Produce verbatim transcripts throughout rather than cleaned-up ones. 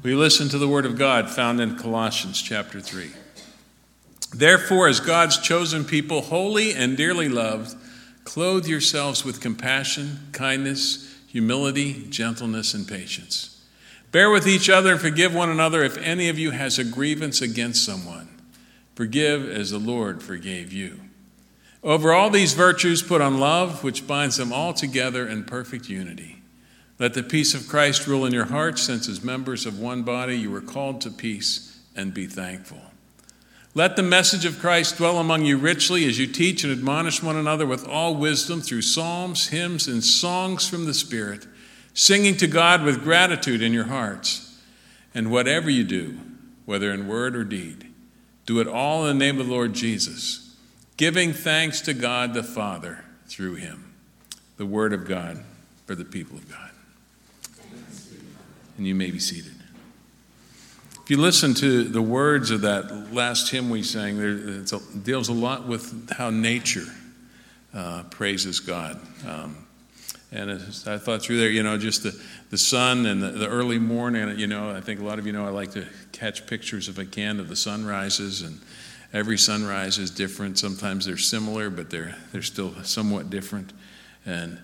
We listen to the word of God found in Colossians chapter three. Therefore, as God's chosen people, holy and dearly loved, clothe yourselves with compassion, kindness, humility, gentleness, and patience. Bear with each other and forgive one another if any of you has a grievance against someone. Forgive as the Lord forgave you. Over all these virtues put on love, which binds them all together in perfect unity. Let the peace of Christ rule in your hearts, since as members of one body you were called to peace, and be thankful. Let the message of Christ dwell among you richly as you teach and admonish one another with all wisdom through psalms, hymns, and songs from the Spirit, singing to God with gratitude in your hearts. And whatever you do, whether in word or deed, do it all in the name of the Lord Jesus, giving thanks to God the Father through him. The word of God for the people of God. And you may be seated. If you listen to the words of that last hymn we sang, there, it deals a lot with how nature uh, praises God. Um, and as I thought through there, you know, just the, the sun and the, the early morning, you know, I think a lot of you know I like to catch pictures if I can of the sunrises, and every sunrise is different. Sometimes they're similar, but they're they're still somewhat different. And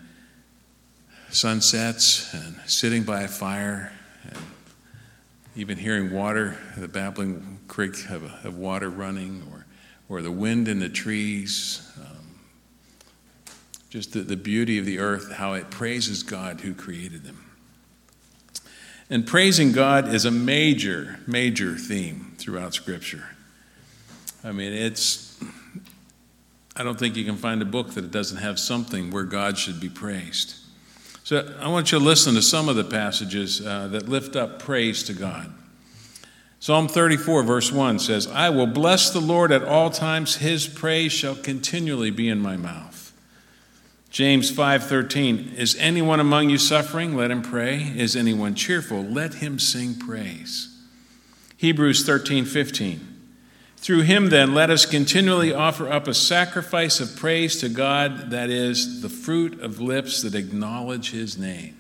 sunsets and sitting by a fire and even hearing water, the babbling creek of, of water running, or or the wind in the trees, um, just the, the beauty of the earth, how it praises God who created them. And praising God is a major, major theme throughout Scripture. I mean, it's, I don't think you can find a book that it doesn't have something where God should be praised. So I want you to listen to some of the passages uh, that lift up praise to God. Psalm thirty-four, verse one says, I will bless the Lord at all times. His praise shall continually be in my mouth. James five thirteen, is anyone among you suffering? Let him pray. Is anyone cheerful? Let him sing praise. Hebrews thirteen fifteen, through him then let us continually offer up a sacrifice of praise to God, that is, the fruit of lips that acknowledge his name.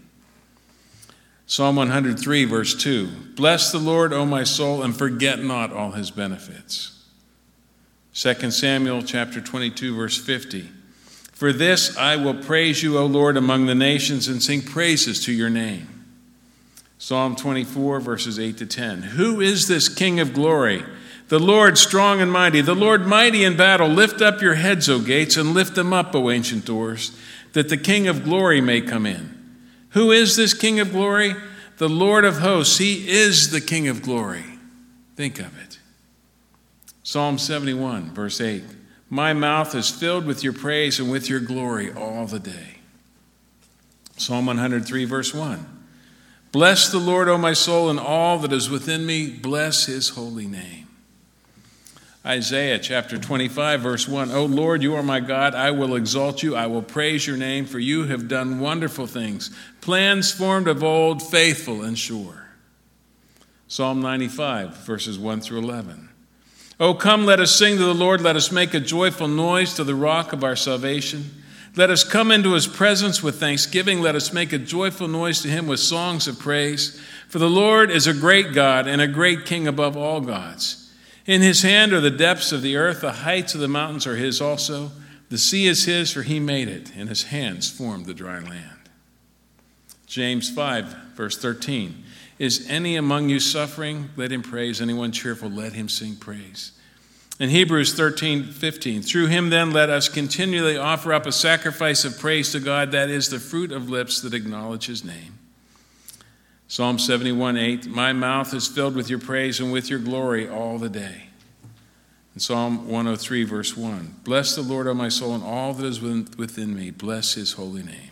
Psalm one hundred three, verse two, bless the Lord, O my soul, and forget not all his benefits. Second Samuel chapter twenty-two, verse fifty, for this I will praise you, O Lord, among the nations, and sing praises to your name. Psalm twenty-four, verses eight to ten, who is this King of glory? The Lord strong and mighty, the Lord mighty in battle. Lift up your heads, O gates, and lift them up, O ancient doors, that the King of glory may come in. Who is this King of glory? The Lord of hosts. He is the King of glory. Think of it. Psalm seventy-one, verse eight, my mouth is filled with your praise and with your glory all the day. Psalm one hundred three, verse one, bless the Lord, O my soul, and all that is within me. Bless his holy name. Isaiah chapter twenty-five, verse one, O Lord, you are my God. I will exalt you. I will praise your name, for you have done wonderful things, plans formed of old, faithful and sure. Psalm ninety-five, verses one through eleven. O come, let us sing to the Lord. Let us make a joyful noise to the rock of our salvation. Let us come into his presence with thanksgiving. Let us make a joyful noise to him with songs of praise. For the Lord is a great God and a great King above all gods. In his hand are the depths of the earth. The heights of the mountains are his also. The sea is his, for he made it, and his hands formed the dry land. James five, verse thirteen. Is any among you suffering? Let him praise. Anyone cheerful? Let him sing praise. In Hebrews thirteen fifteen, through him then let us continually offer up a sacrifice of praise to God, that is the fruit of lips that acknowledge his name. Psalm seventy-one, eight, my mouth is filled with your praise and with your glory all the day. And Psalm one oh three, verse one, bless the Lord, O my soul, and all that is within me. Bless his holy name.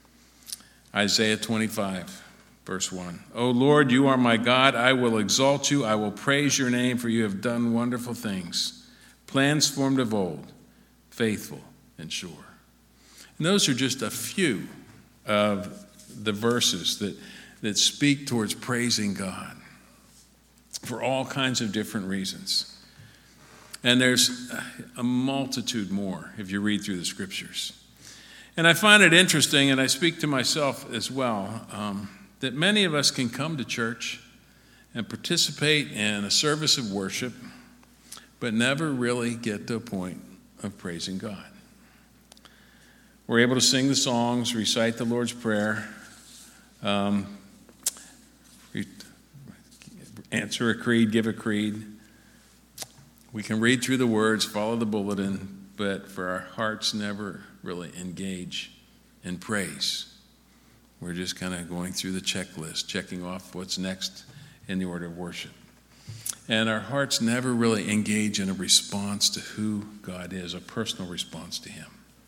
Isaiah twenty-five, verse one, O Lord, you are my God. I will exalt you. I will praise your name, for you have done wonderful things, plans formed of old, faithful and sure. And those are just a few of the verses that that speak towards praising God for all kinds of different reasons. And there's a multitude more if you read through the scriptures. And I find it interesting, and I speak to myself as well, um, that many of us can come to church, and participate in a service of worship, but never really get to a point of praising God. We're able to sing the songs, recite the Lord's Prayer, um, re- answer a creed, give a creed. We can read through the words, follow the bulletin, but for our hearts never really engage in praise. We're just kind of going through the checklist, checking off what's next in the order of worship. And our hearts never really engage in a response to who God is, a personal response to him.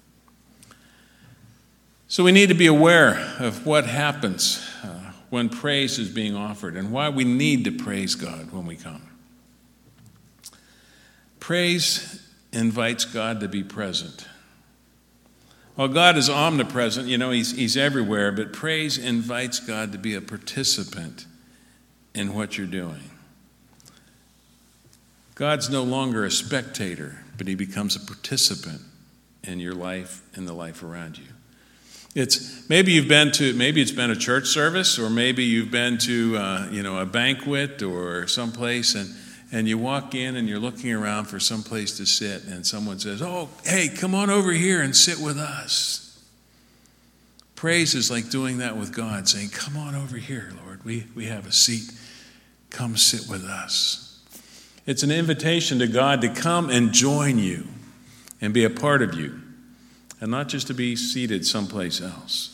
So we need to be aware of what happens uh, when praise is being offered and why we need to praise God when we come. Praise invites God to be present. Well, God is omnipresent, you know, he's, he's everywhere, but praise invites God to be a participant in what you're doing. God's no longer a spectator, but he becomes a participant in your life and the life around you. It's maybe you've been to maybe it's been a church service, or maybe you've been to uh, you know a banquet or someplace, and and you walk in and you're looking around for some place to sit, and someone says, "Oh, hey, come on over here and sit with us." Praise is like doing that with God, saying, "Come on over here, Lord. We we have a seat. Come sit with us." It's an invitation to God to come and join you and be a part of you, and not just to be seated someplace else.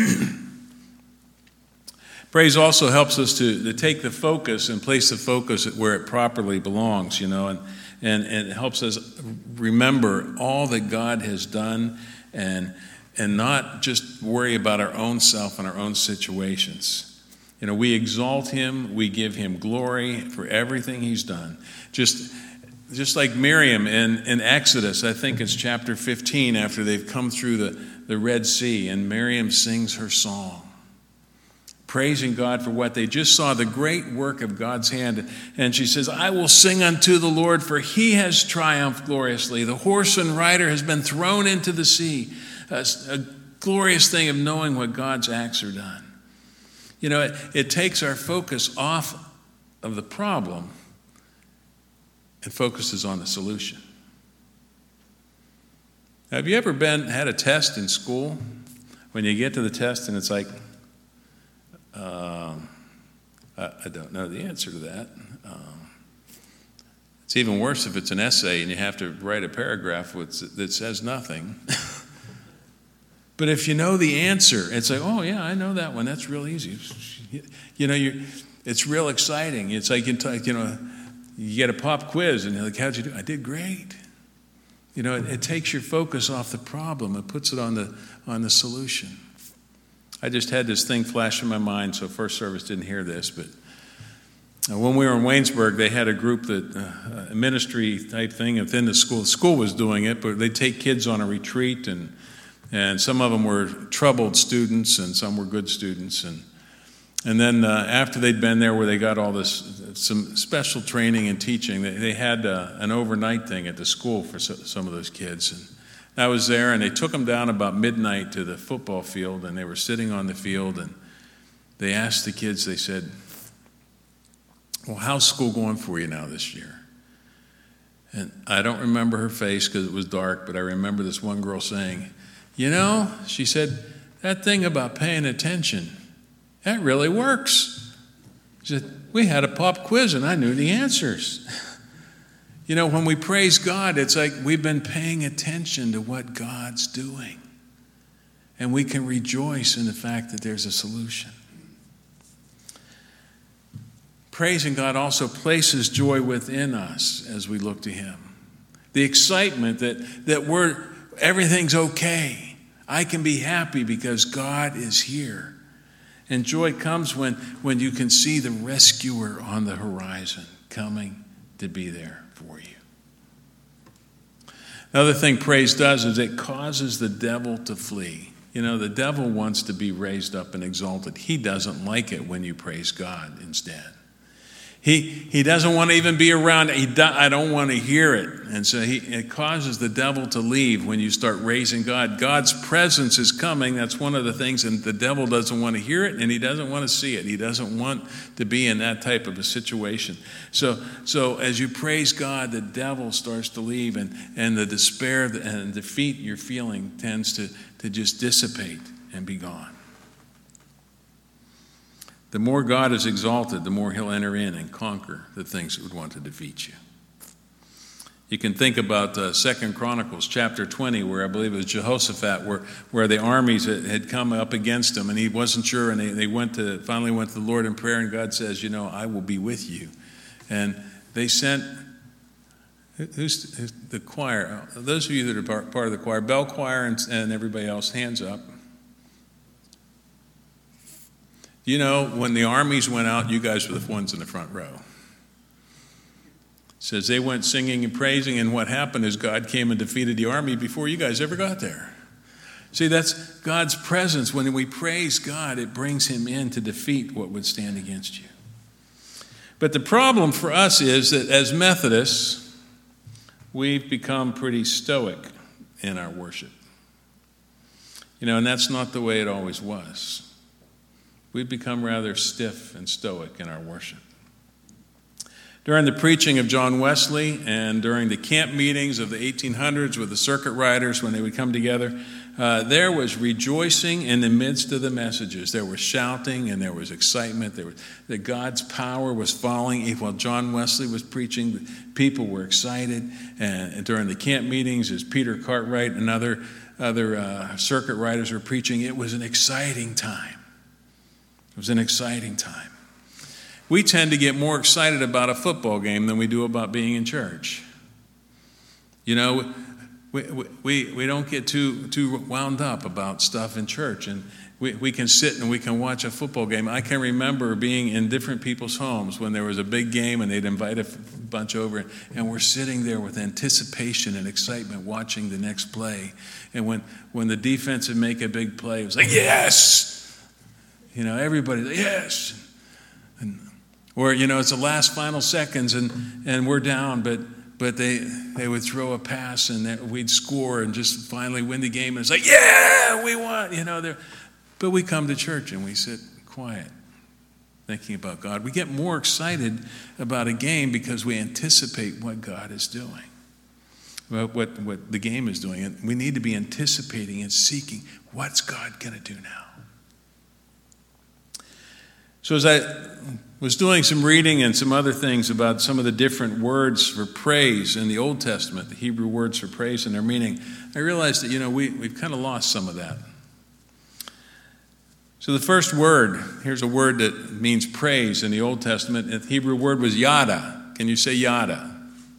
Praise also helps us to, to take the focus and place the focus where it properly belongs, you know, and, and, and it helps us remember all that God has done and, and not just worry about our own self and our own situations. You know, we exalt him, we give him glory for everything he's done. Just Just like Miriam in, in Exodus, I think it's chapter fifteen, after they've come through the, the Red Sea, and Miriam sings her song, praising God for what they just saw, the great work of God's hand. And she says, "I will sing unto the Lord, for he has triumphed gloriously. The horse and rider has been thrown into the sea." A, a glorious thing of knowing what God's acts are done. You know, it, it takes our focus off of the problem and focuses on the solution. Have you ever been had a test in school when you get to the test and it's like, um, I, I don't know the answer to that. Um, it's even worse if it's an essay and you have to write a paragraph with, that says nothing. But if you know the answer, it's like, oh yeah, I know that one. That's real easy. You know, you it's real exciting. It's like, you know, you get a pop quiz and you're like, how'd you do? I did great. You know, it, it takes your focus off the problem. It puts it on the on the solution. I just had this thing flash in my mind, so First Service didn't hear this, but when we were in Waynesburg, they had a group that, uh, a ministry type thing within the school. The school was doing it, but they'd take kids on a retreat, and and some of them were troubled students and some were good students. And And then uh, after they'd been there where they got all this, some special training and teaching, they, they had uh, an overnight thing at the school for so, some of those kids. And I was there, and they took them down about midnight to the football field, and they were sitting on the field, and they asked the kids, they said, "Well, how's school going for you now this year?" And I don't remember her face because it was dark, but I remember this one girl saying, "You know," she said, "that thing about paying attention, that really works." She said, "We had a pop quiz and I knew the answers." You know, when we praise God, it's like we've been paying attention to what God's doing. And we can rejoice in the fact that there's a solution. Praising God also places joy within us as we look to him. The excitement that, that we're everything's okay. I can be happy because God is here. And joy comes when, when you can see the rescuer on the horizon coming to be there for you. Another thing praise does is it causes the devil to flee. You know, the devil wants to be raised up and exalted. He doesn't like it when you praise God instead. He he doesn't want to even be around it. He do, I don't want to hear it. And so he, it causes the devil to leave when you start raising God. God's presence is coming. That's one of the things, and the devil doesn't want to hear it, and he doesn't want to see it. He doesn't want to be in that type of a situation. So so as you praise God, the devil starts to leave, and, and the despair and defeat you're feeling tends to, to just dissipate and be gone. The more God is exalted, the more he'll enter in and conquer the things that would want to defeat you. You can think about uh, Second Chronicles chapter twenty, where I believe it was Jehoshaphat, where, where the armies had, had come up against him, and he wasn't sure, and they, they went to finally went to the Lord in prayer, and God says, you know, I will be with you. And they sent, who's, who's the choir? Those of you that are part, part of the choir, bell choir and, and everybody else, hands up. You know, when the armies went out, you guys were the ones in the front row. It says they went singing and praising, and what happened is God came and defeated the army before you guys ever got there. See, that's God's presence. When we praise God, it brings him in to defeat what would stand against you. But the problem for us is that as Methodists, we've become pretty stoic in our worship. You know, and that's not the way it always was. We've become rather stiff and stoic in our worship. During the preaching of John Wesley and during the camp meetings of the eighteen hundreds with the circuit riders when they would come together, uh, there was rejoicing in the midst of the messages. There was shouting and there was excitement. There was, that God's power was falling. While John Wesley was preaching, people were excited. And, and during the camp meetings, as Peter Cartwright and other, other uh, circuit riders were preaching, it was an exciting time. It was an exciting time. We tend to get more excited about a football game than we do about being in church. You know, we we, we don't get too too wound up about stuff in church, and we, we can sit and we can watch a football game. I can remember being in different people's homes when there was a big game and they'd invite a bunch over, and we're sitting there with anticipation and excitement watching the next play. And when, when the defense would make a big play, it was like, yes! You know, everybody, yes. And, or, you know, it's the last final seconds and, and we're down, but but they they would throw a pass and we'd score and just finally win the game. And it's like, yeah, we won. You know, but we come to church and we sit quiet thinking about God. We get more excited about a game because we anticipate what God is doing, what, what, what the game is doing. And we need to be anticipating and seeking, what's God going to do now? So as I was doing some reading and some other things about some of the different words for praise in the Old Testament, the Hebrew words for praise and their meaning, I realized that, you know, we, we've kind of lost some of that. So the first word, here's a word that means praise in the Old Testament. The Hebrew word was yada. Can you say yada?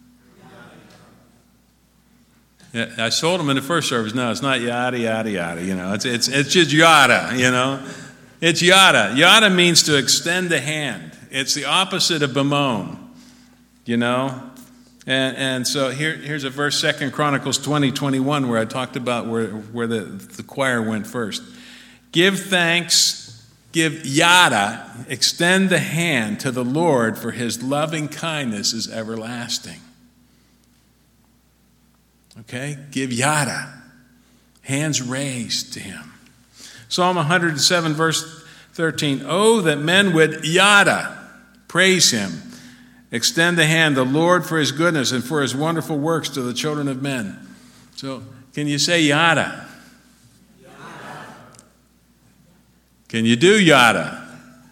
Yeah, I told them in the first service, no, it's not yada, yada, yada. You know, it's it's it's just yada, you know. It's yada. Yada means to extend the hand. It's the opposite of bemoan, you know. And and so here here's a verse, Second Chronicles twenty, twenty-one, where I talked about where, where the, the choir went first. Give thanks, give yada, extend the hand to the Lord, for his loving kindness is everlasting. Okay? Give yada. Hands raised to him. Psalm one hundred seven, verse thirteen. Oh, that men would yada, praise him, extend the hand, the Lord for his goodness and for his wonderful works to the children of men. So, can you say yada? Yada. Can you do yada?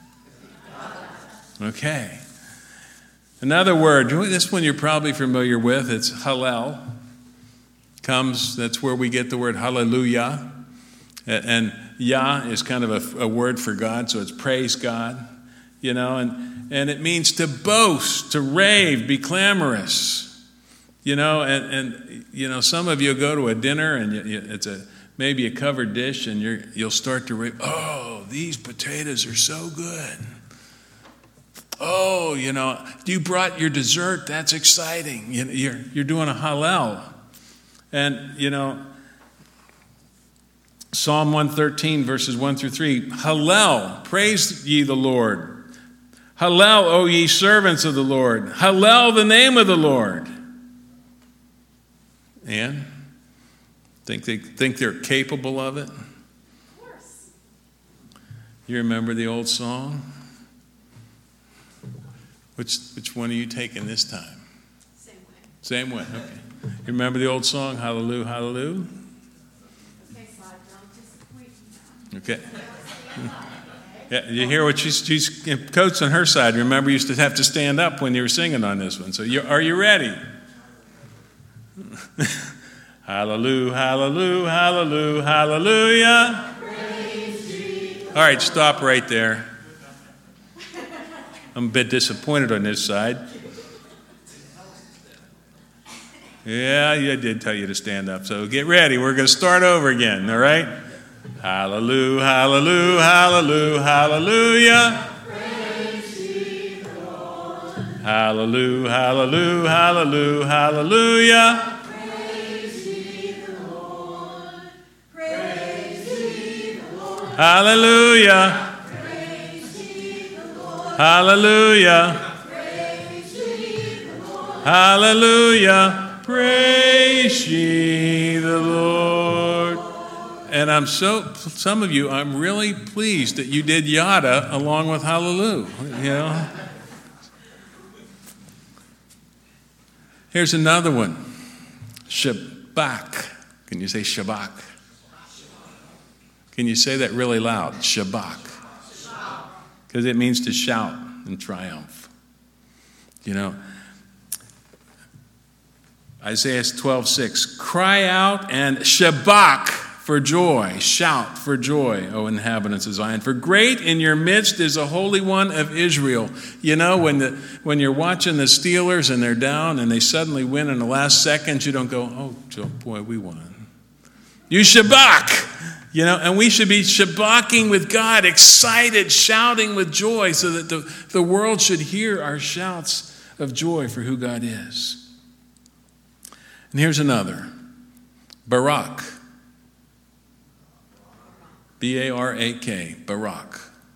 Yada. Okay. Another word, this one you're probably familiar with, it's hallel. Comes, that's where we get the word hallelujah. And Yah is kind of a, a word for God, so it's praise God, you know, and, and it means to boast, to rave, be clamorous, you know, and, and you know, some of you go to a dinner and you, you, it's a maybe a covered dish and you're, you'll start to rave, oh, these potatoes are so good. Oh, you know, you brought your dessert, that's exciting. You, you're, you're doing a hallel. And, you know, Psalm one thirteen, verses one through three, Hallel, praise ye the Lord. Hallel, O ye servants of the Lord. Hallel the name of the Lord. And think they think they're capable of it? Of course. You remember the old song? Which which one are you taking this time? Same way. Same way. Okay. You remember the old song, Hallelujah, Hallelujah? Okay, so I don't disappoint you. Okay. Yeah, you hear what she's, she's coach on her side. Remember, you used to have to stand up when you were singing on this one. So, you, are you ready? Hallelujah, hallelujah, hallelujah, hallelujah. All right, stop right there. I'm a bit disappointed on this side. Yeah, I did tell you to stand up. So get ready. We're going to start over again, all right? Hallelujah, hallelujah, hallelujah, hallelujah. Praise ye the Lord. Hallelujah, hallelujah, hallelujah, hallelujah. Praise ye the Lord. Praise ye the Lord. Hallelujah. Praise ye the Lord. Hallelujah. Praise ye the Lord. Hallelujah. Praise ye the Lord. And I'm so, some of you, I'm really pleased that you did yada along with hallelujah, you know. Here's another one. Shabak. Can you say Shabak? Can you say that really loud? Shabak. Because it means to shout in triumph. You know, Isaiah twelve six, cry out and shabak for joy, shout for joy, O inhabitants of Zion. For great in your midst is the Holy One of Israel. You know, when the when you're watching the Steelers and they're down and they suddenly win in the last seconds, you don't go, oh, boy, we won. You shabak, you know, and we should be shabaking with God, excited, shouting with joy so that the, the world should hear our shouts of joy for who God is. And here's another, Barak. B A R A K, Barak.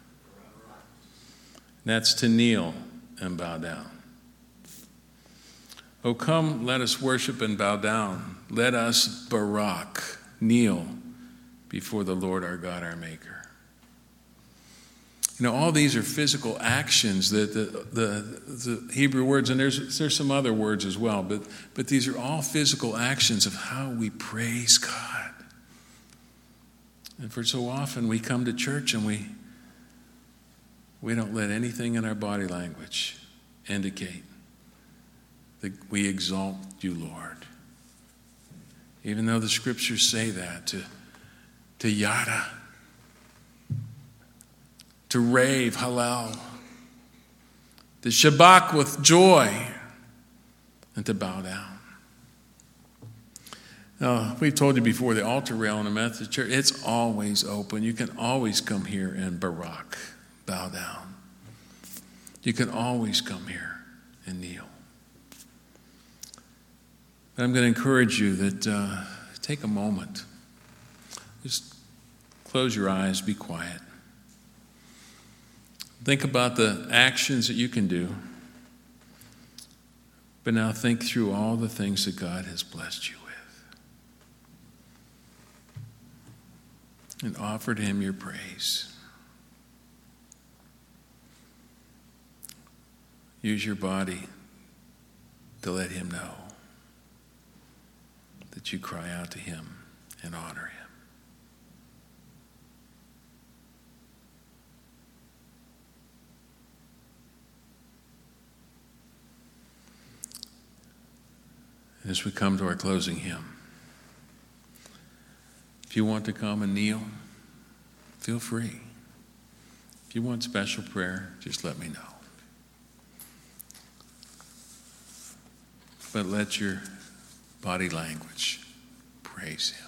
That's to kneel and bow down. Oh, come, let us worship and bow down. Let us, Barak, kneel before the Lord our God, our Maker. You know, all these are physical actions that the, the, the Hebrew words, and there's, there's some other words as well, but, but these are all physical actions of how we praise God. And for so often we come to church and we we don't let anything in our body language indicate that we exalt you, Lord. Even though the scriptures say that, to, to yada, to rave, hallel, to shabak with joy, and to bow down. Now, we've told you before, the altar rail in the Methodist Church, it's always open. You can always come here and Barak, bow down. You can always come here and kneel. But I'm going to encourage you that uh, take a moment. Just close your eyes, be quiet. Think about the actions that you can do. But now think through all the things that God has blessed you with. And offered him your praise. Use your body to let him know that you cry out to him and honor him. And as we come to our closing hymn, if you want to come and kneel, feel free. If you want special prayer, just let me know. But let your body language praise him.